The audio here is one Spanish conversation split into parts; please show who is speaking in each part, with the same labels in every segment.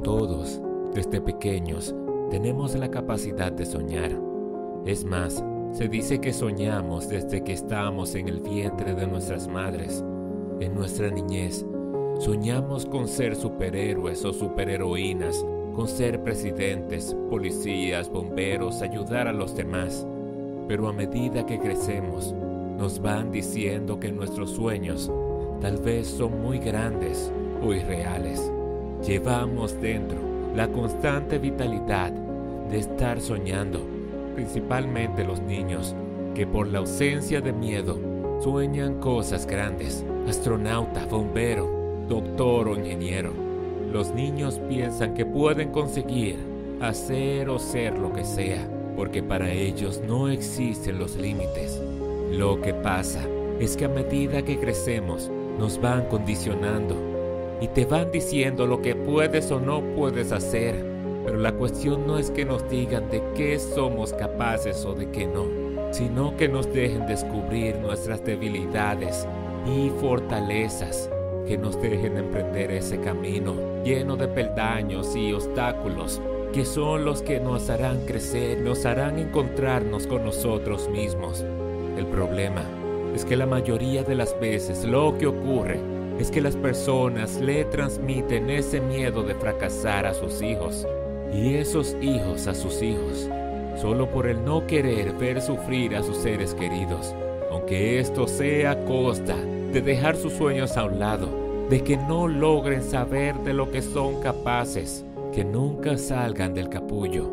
Speaker 1: Todos, desde pequeños, tenemos la capacidad de soñar. Es más, se dice que soñamos desde que estamos en el vientre de nuestras madres. En nuestra niñez, soñamos con ser superhéroes o superheroínas, con ser presidentes, policías, bomberos, ayudar a los demás. Pero a medida que crecemos, nos van diciendo que nuestros sueños tal vez son muy grandes o irreales. Llevamos dentro la constante vitalidad de estar soñando, principalmente los niños, que por la ausencia de miedo sueñan cosas grandes: astronauta, bombero, doctor o ingeniero. Los niños piensan que pueden conseguir hacer o ser lo que sea, porque para ellos no existen los límites. Lo que pasa es que a medida que crecemos, nos van condicionando y te van diciendo lo que puedes o no puedes hacer. Pero la cuestión no es que nos digan de qué somos capaces o de qué no, sino que nos dejen descubrir nuestras debilidades y fortalezas, que nos dejen emprender ese camino lleno de peldaños y obstáculos, que son los que nos harán crecer, nos harán encontrarnos con nosotros mismos. El problema es que la mayoría de las veces lo que ocurre es que las personas le transmiten ese miedo de fracasar a sus hijos, y esos hijos a sus hijos, solo por el no querer ver sufrir a sus seres queridos, aunque esto sea a costa de dejar sus sueños a un lado, de que no logren saber de lo que son capaces, que nunca salgan del capullo.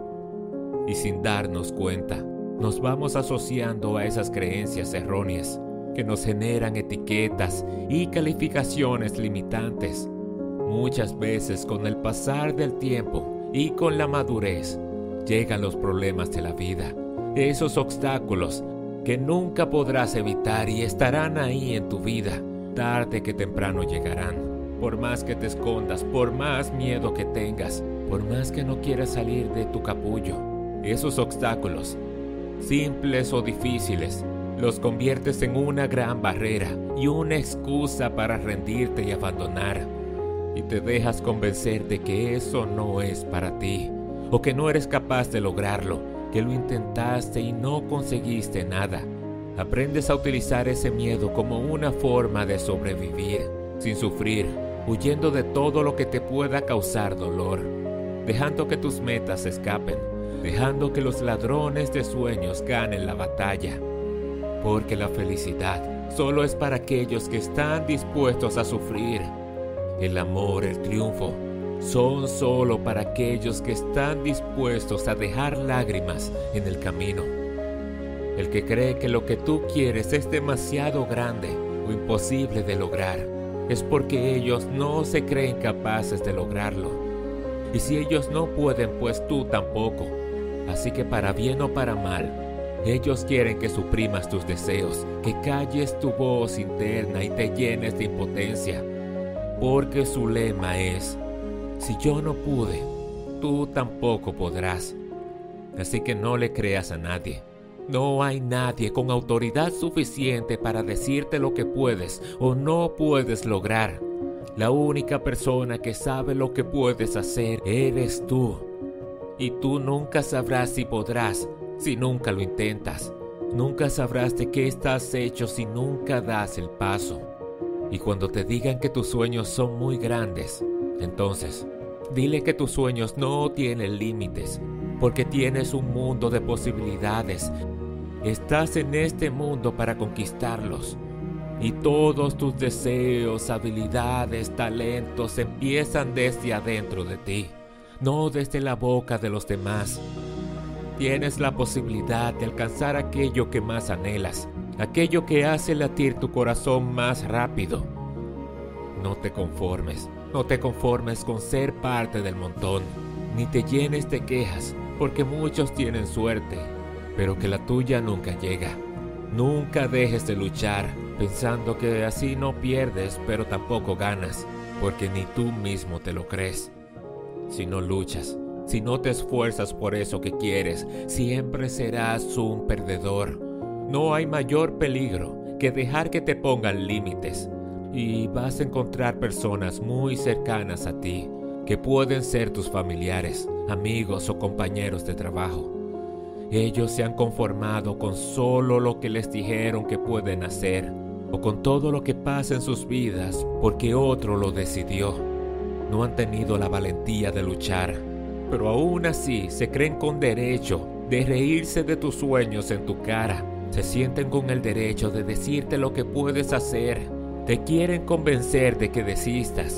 Speaker 1: Y sin darnos cuenta, nos vamos asociando a esas creencias erróneas que nos generan etiquetas y calificaciones limitantes. Muchas veces, con el pasar del tiempo y con la madurez, llegan los problemas de la vida, esos obstáculos que nunca podrás evitar y estarán ahí en tu vida. Tarde que temprano llegarán. Por más que te escondas, por más miedo que tengas, por más que no quieras salir de tu capullo, esos obstáculos, simples o difíciles, los conviertes en una gran barrera y una excusa para rendirte y abandonar. Y te dejas convencer de que eso no es para ti, o que no eres capaz de lograrlo, que lo intentaste y no conseguiste nada. Aprendes a utilizar ese miedo como una forma de sobrevivir, sin sufrir, huyendo de todo lo que te pueda causar dolor, dejando que tus metas escapen, dejando que los ladrones de sueños ganen la batalla. Porque la felicidad solo es para aquellos que están dispuestos a sufrir. El amor, el triunfo, son solo para aquellos que están dispuestos a dejar lágrimas en el camino. El que cree que lo que tú quieres es demasiado grande o imposible de lograr, es porque ellos no se creen capaces de lograrlo. Y si ellos no pueden, pues tú tampoco. Así que para bien o para mal, ellos quieren que suprimas tus deseos, que calles tu voz interna y te llenes de impotencia. Porque su lema es: si yo no pude, tú tampoco podrás. Así que no le creas a nadie. No hay nadie con autoridad suficiente para decirte lo que puedes o no puedes lograr. La única persona que sabe lo que puedes hacer eres tú. Y tú nunca sabrás si podrás si nunca lo intentas. Nunca sabrás de qué estás hecho si nunca das el paso. Y cuando te digan que tus sueños son muy grandes, entonces dile que tus sueños no tienen límites, porque tienes un mundo de posibilidades. Estás en este mundo para conquistarlos. Y todos tus deseos, habilidades, talentos empiezan desde adentro de ti, no desde la boca de los demás. Tienes la posibilidad de alcanzar aquello que más anhelas, aquello que hace latir tu corazón más rápido. No te conformes con ser parte del montón, ni te llenes de quejas, porque muchos tienen suerte, pero que la tuya nunca llega. Nunca dejes de luchar, pensando que así no pierdes, pero tampoco ganas, porque ni tú mismo te lo crees. Si no luchas, si no te esfuerzas por eso que quieres, siempre serás un perdedor. No hay mayor peligro que dejar que te pongan límites. Y vas a encontrar personas muy cercanas a ti que pueden ser tus familiares, amigos o compañeros de trabajo. Ellos se han conformado con solo lo que les dijeron que pueden hacer, o con todo lo que pasa en sus vidas porque otro lo decidió. No han tenido la valentía de luchar, pero aún así se creen con derecho de reírse de tus sueños en tu cara. Se sienten con el derecho de decirte lo que puedes hacer. Te quieren convencer de que desistas.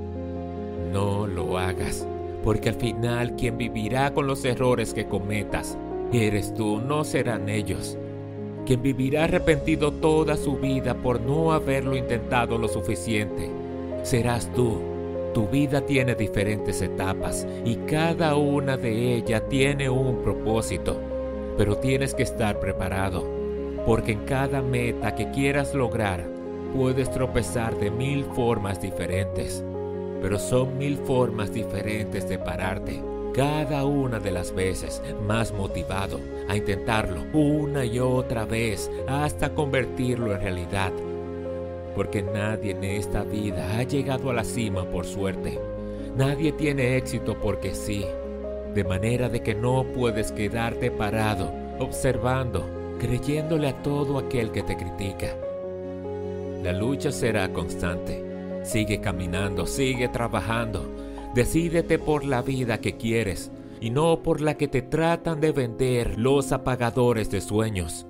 Speaker 1: No lo hagas, porque al final quien vivirá con los errores que cometas eres tú, no serán ellos. Quien vivirá arrepentido toda su vida por no haberlo intentado lo suficiente serás tú. Tu vida tiene diferentes etapas y cada una de ellas tiene un propósito, pero tienes que estar preparado, porque en cada meta que quieras lograr puedes tropezar de 1000 formas diferentes, pero son 1000 formas diferentes de pararte, cada una de las veces más motivado a intentarlo una y otra vez hasta convertirlo en realidad. Porque nadie en esta vida ha llegado a la cima por suerte. Nadie tiene éxito porque sí. De manera de que no puedes quedarte parado, observando, creyéndole a todo aquel que te critica. La lucha será constante. Sigue caminando, sigue trabajando. Decídete por la vida que quieres y no por la que te tratan de vender los apagadores de sueños.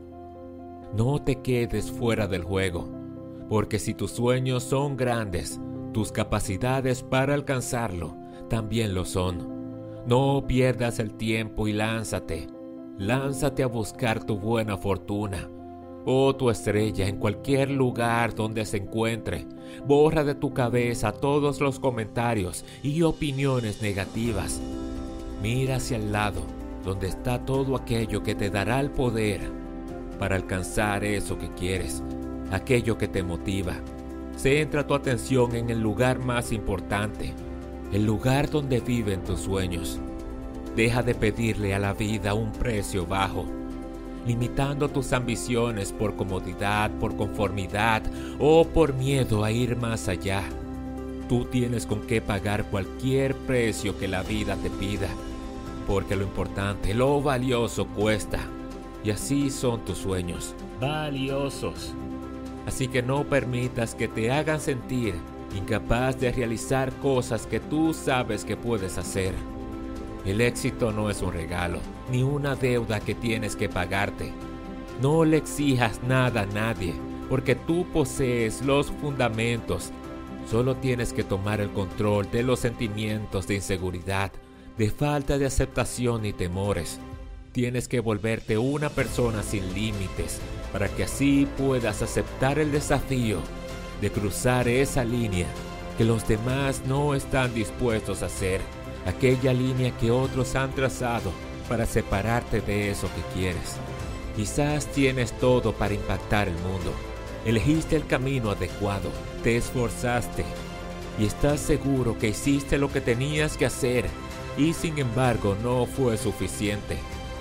Speaker 1: No te quedes fuera del juego, porque si tus sueños son grandes, tus capacidades para alcanzarlo también lo son. No pierdas el tiempo y lánzate. Lánzate a buscar tu buena fortuna o tu estrella en cualquier lugar donde se encuentre. Borra de tu cabeza todos los comentarios y opiniones negativas. Mira hacia el lado, donde está todo aquello que te dará el poder para alcanzar eso que quieres, aquello que te motiva. Centra tu atención en el lugar más importante, el lugar donde viven tus sueños. Deja de pedirle a la vida un precio bajo, limitando tus ambiciones por comodidad, por conformidad o por miedo a ir más allá. Tú tienes con qué pagar cualquier precio que la vida te pida, porque lo importante, lo valioso cuesta. Y así son tus sueños, valiosos. Así que no permitas que te hagan sentir incapaz de realizar cosas que tú sabes que puedes hacer. El éxito no es un regalo, ni una deuda que tienes que pagarte. No le exijas nada a nadie, porque tú posees los fundamentos. Solo tienes que tomar el control de los sentimientos de inseguridad, de falta de aceptación y temores. Tienes que volverte una persona sin límites, para que así puedas aceptar el desafío de cruzar esa línea que los demás no están dispuestos a hacer. Aquella línea que otros han trazado para separarte de eso que quieres. Quizás tienes todo para impactar el mundo. Elegiste el camino adecuado, te esforzaste y estás seguro que hiciste lo que tenías que hacer y sin embargo no fue suficiente.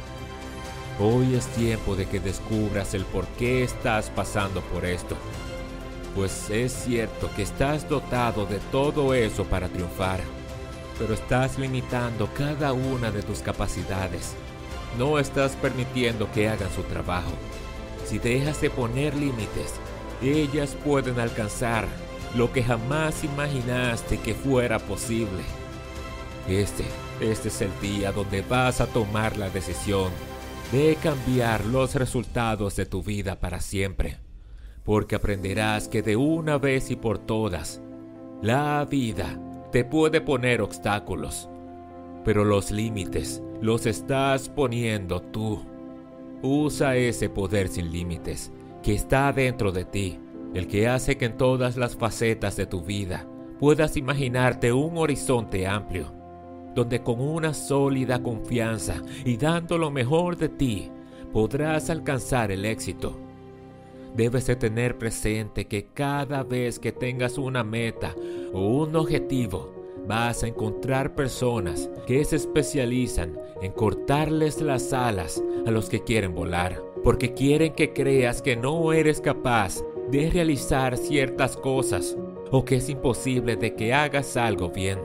Speaker 1: Hoy es tiempo de que descubras el por qué estás pasando por esto. Pues es cierto que estás dotado de todo eso para triunfar, pero estás limitando cada una de tus capacidades. No estás permitiendo que hagan su trabajo. Si dejas de poner límites, ellas pueden alcanzar lo que jamás imaginaste que fuera posible. Este es el día donde vas a tomar la decisión de cambiar los resultados de tu vida para siempre, porque aprenderás que de una vez y por todas, la vida te puede poner obstáculos, pero los límites los estás poniendo tú. Usa ese poder sin límites que está dentro de ti, el que hace que en todas las facetas de tu vida puedas imaginarte un horizonte amplio, donde con una sólida confianza y dando lo mejor de ti, podrás alcanzar el éxito. Debes de tener presente que cada vez que tengas una meta o un objetivo, vas a encontrar personas que se especializan en cortarles las alas a los que quieren volar, porque quieren que creas que no eres capaz de realizar ciertas cosas o que es imposible de que hagas algo bien.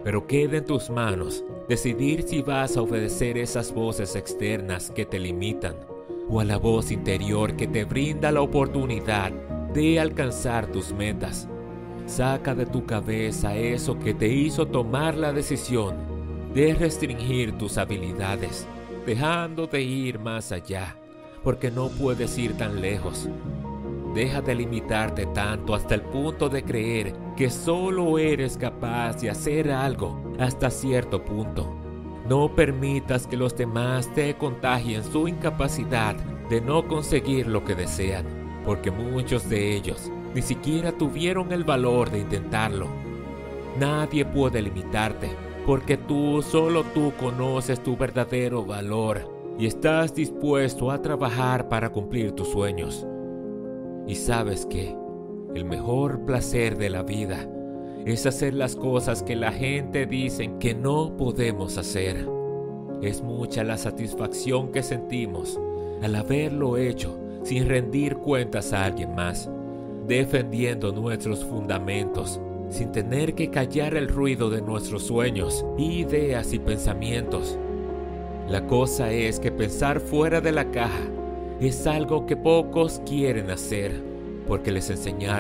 Speaker 1: pero queda en tus manos decidir si vas a obedecer esas voces externas que te limitan o a la voz interior que te brinda la oportunidad de alcanzar tus metas. Saca de tu cabeza eso que te hizo tomar la decisión de restringir tus habilidades, dejando de ir más allá, porque no puedes ir tan lejos. Deja de limitarte tanto hasta el punto de creer que solo eres capaz de hacer algo hasta cierto punto. No permitas que los demás te contagien su incapacidad de no conseguir lo que desean, porque muchos de ellos ni siquiera tuvieron el valor de intentarlo. Nadie puede limitarte, porque solo tú conoces tu verdadero valor y estás dispuesto a trabajar para cumplir tus sueños. Y sabes que el mejor placer de la vida es hacer las cosas que la gente dice que no podemos hacer. Es mucha la satisfacción que sentimos al haberlo hecho sin rendir cuentas a alguien más, defendiendo nuestros fundamentos, sin tener que callar el ruido de nuestros sueños, ideas y pensamientos. La cosa es que pensar fuera de la caja es algo que pocos quieren hacer, porque nos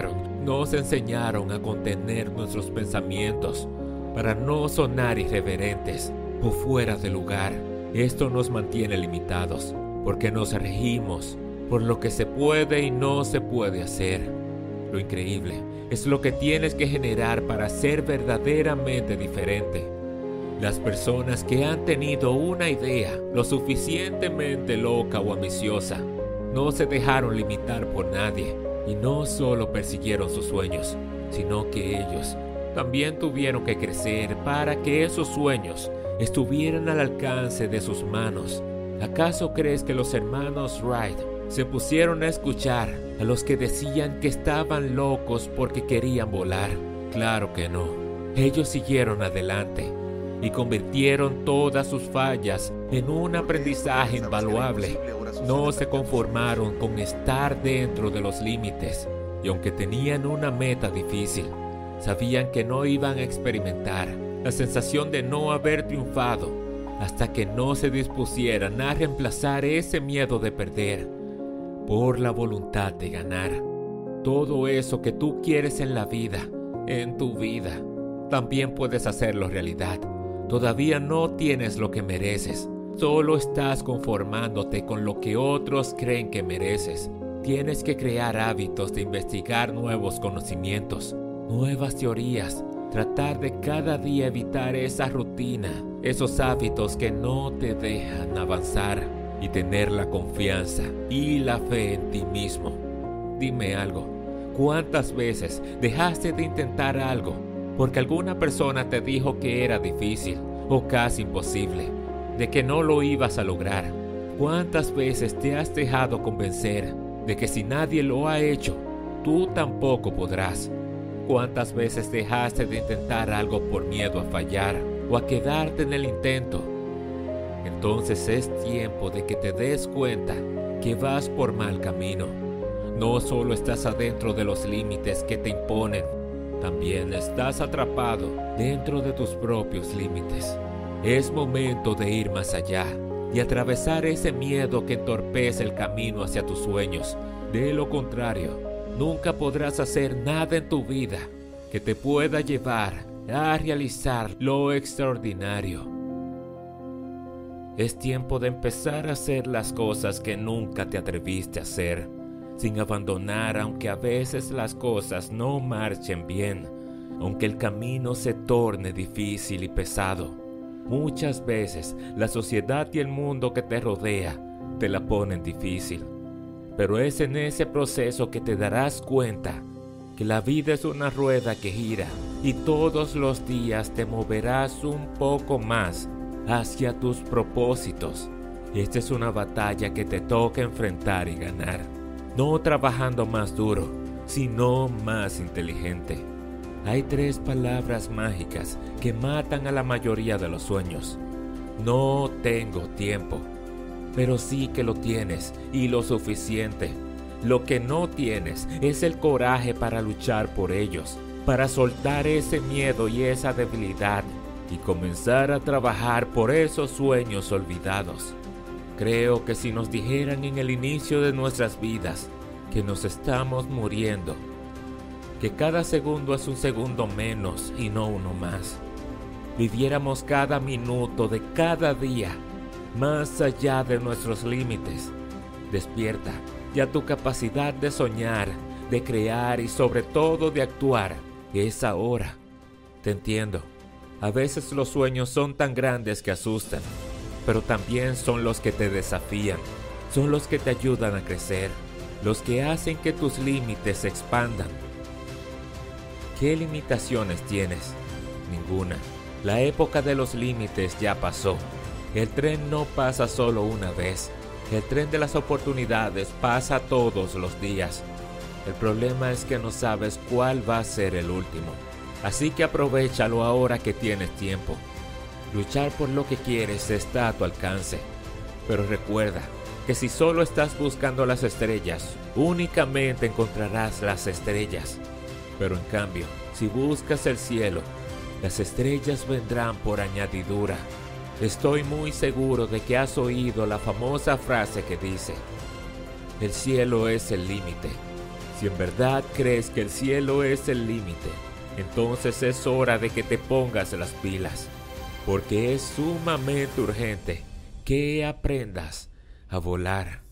Speaker 1: enseñaron a contener nuestros pensamientos para no sonar irreverentes o fuera de lugar. Esto nos mantiene limitados, porque nos regimos por lo que se puede y no se puede hacer. Lo increíble es lo que tienes que generar para ser verdaderamente diferente. Las personas que han tenido una idea lo suficientemente loca o ambiciosa no se dejaron limitar por nadie y no solo persiguieron sus sueños, sino que ellos también tuvieron que crecer para que esos sueños estuvieran al alcance de sus manos. ¿Acaso crees que los hermanos Wright se pusieron a escuchar a los que decían que estaban locos porque querían volar? Claro que no. Ellos siguieron adelante y convirtieron todas sus fallas en un aprendizaje invaluable. No se conformaron con estar dentro de los límites, y aunque tenían una meta difícil, sabían que no iban a experimentar la sensación de no haber triunfado hasta que no se dispusieran a reemplazar ese miedo de perder por la voluntad de ganar. Todo eso que tú quieres en la vida, en tu vida, también puedes hacerlo realidad. Todavía no tienes lo que mereces, solo estás conformándote con lo que otros creen que mereces. Tienes que crear hábitos de investigar nuevos conocimientos, nuevas teorías, tratar de cada día evitar esa rutina, esos hábitos que no te dejan avanzar y tener la confianza y la fe en ti mismo. Dime algo, ¿cuántas veces dejaste de intentar algo porque alguna persona te dijo que era difícil o casi imposible, de que no lo ibas a lograr? ¿Cuántas veces te has dejado convencer de que si nadie lo ha hecho, tú tampoco podrás? ¿Cuántas veces dejaste de intentar algo por miedo a fallar o a quedarte en el intento? Entonces es tiempo de que te des cuenta que vas por mal camino. No solo estás adentro de los límites que te imponen, también estás atrapado dentro de tus propios límites. Es momento de ir más allá y atravesar ese miedo que entorpece el camino hacia tus sueños. De lo contrario, nunca podrás hacer nada en tu vida que te pueda llevar a realizar lo extraordinario. Es tiempo de empezar a hacer las cosas que nunca te atreviste a hacer, sin abandonar aunque a veces las cosas no marchen bien, aunque el camino se torne difícil y pesado. Muchas veces la sociedad y el mundo que te rodea te la ponen difícil, pero es en ese proceso que te darás cuenta que la vida es una rueda que gira y todos los días te moverás un poco más hacia tus propósitos. Esta es una batalla que te toca enfrentar y ganar, no trabajando más duro, sino más inteligente. Hay 3 palabras mágicas que matan a la mayoría de los sueños. No tengo tiempo, pero sí que lo tienes y lo suficiente. Lo que no tienes es el coraje para luchar por ellos, para soltar ese miedo y esa debilidad y comenzar a trabajar por esos sueños olvidados. Creo que si nos dijeran en el inicio de nuestras vidas que nos estamos muriendo, que cada segundo es un segundo menos y no uno más, viviéramos cada minuto de cada día más allá de nuestros límites. Despierta ya tu capacidad de soñar, de crear y sobre todo de actuar. Es ahora. Te entiendo. A veces los sueños son tan grandes que asustan, pero también son los que te desafían, son los que te ayudan a crecer, los que hacen que tus límites se expandan. ¿Qué limitaciones tienes? Ninguna. La época de los límites ya pasó. El tren no pasa solo una vez. El tren de las oportunidades pasa todos los días. El problema es que no sabes cuál va a ser el último. Así que aprovéchalo ahora que tienes tiempo. Luchar por lo que quieres está a tu alcance. Pero recuerda que si solo estás buscando las estrellas, únicamente encontrarás las estrellas. Pero en cambio, si buscas el cielo, las estrellas vendrán por añadidura. Estoy muy seguro de que has oído la famosa frase que dice: el cielo es el límite. Si en verdad crees que el cielo es el límite, entonces es hora de que te pongas las pilas, porque es sumamente urgente que aprendas a volar.